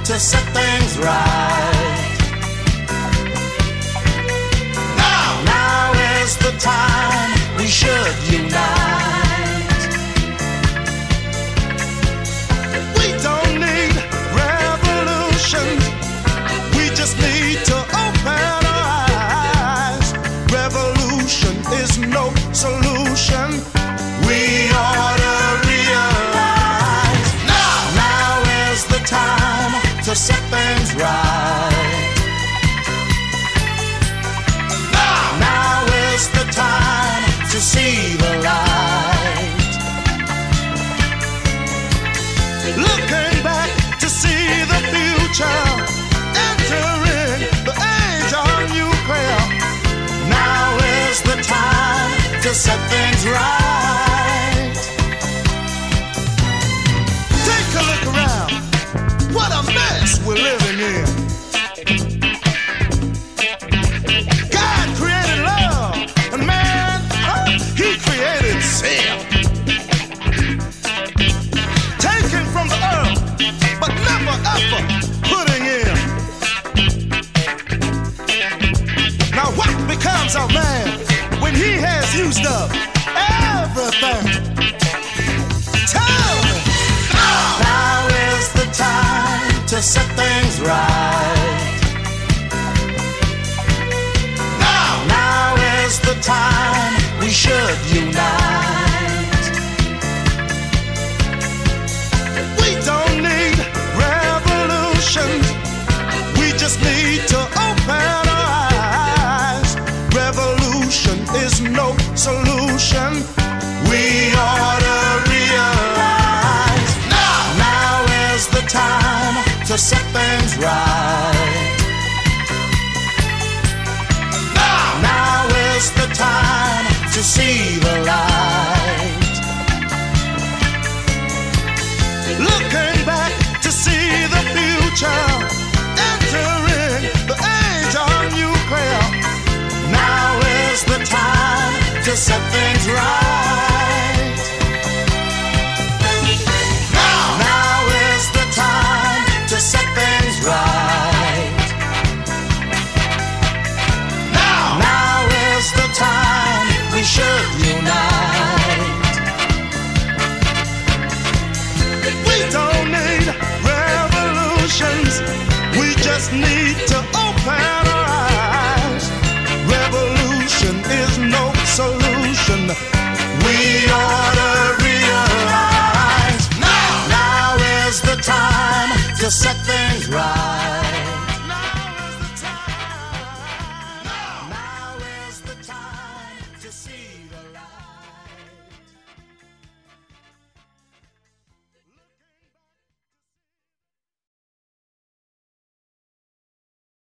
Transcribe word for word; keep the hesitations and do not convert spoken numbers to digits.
to set things right. Now, now is the time we should unite. We don't need revolution. We just need to open our eyes. Revolution is no solution. We ought to realize now, now is the time to set things right. Now, now is the time to see the light. Looking back to see the future, entering the age of nuclear. Now is the time to set things right. Take a look around. What a mess we're living in. God created love, and man, oh, he created sin. Taking from the earth, but never ever putting in. Now what becomes of man when he has used up everything? Tell me. Now, now is the time to set things right. Now, now is the time we should unite. We don't need revolution. We just need to open our eyes. Revolution is no solution. We ought to realize now, now is the time to set things right. Now, now is the time to see the light. Looking back to see the future, entering the age of nuclear. Now is the time to set things right. Now, now is the time to set things right. Now, now is the time we should unite. We don't need revolutions. We just need to open our eyes. Revolution is no solution. We ought to realize now, now is the time to set things right.